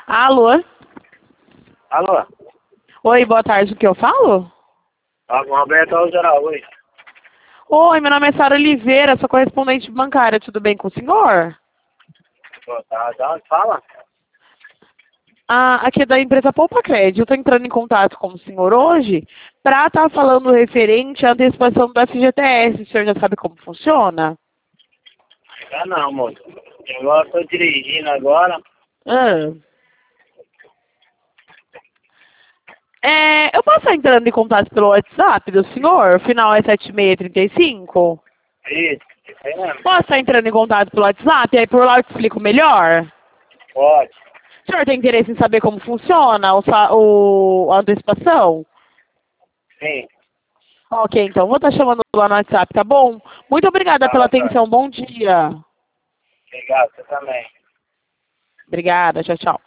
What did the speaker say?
Alô? Alô? Oi, boa tarde, o que eu falo? Roberto Algeral, oi. Oi, meu nome é Sara Oliveira, sou correspondente bancária, tudo bem com o senhor? Da onde fala? Aqui é da empresa Poupa Crédito, eu estou entrando em contato com o senhor hoje para estar falando referente à antecipação do FGTS, o senhor já sabe como funciona? Ah, não, moço. Eu agora estou dirigindo agora. Ah. Eu posso estar entrando em contato pelo WhatsApp do senhor? O final é 7635? Isso aí mesmo. Posso estar entrando em contato pelo WhatsApp? E aí por lá eu te explico melhor? Pode. O senhor tem interesse em saber como funciona a antecipação? Sim. Ok, então vou estar chamando lá no WhatsApp, tá bom? Muito obrigada pela Tá. atenção, bom dia. Obrigado, você também. Obrigada, tchau, tchau.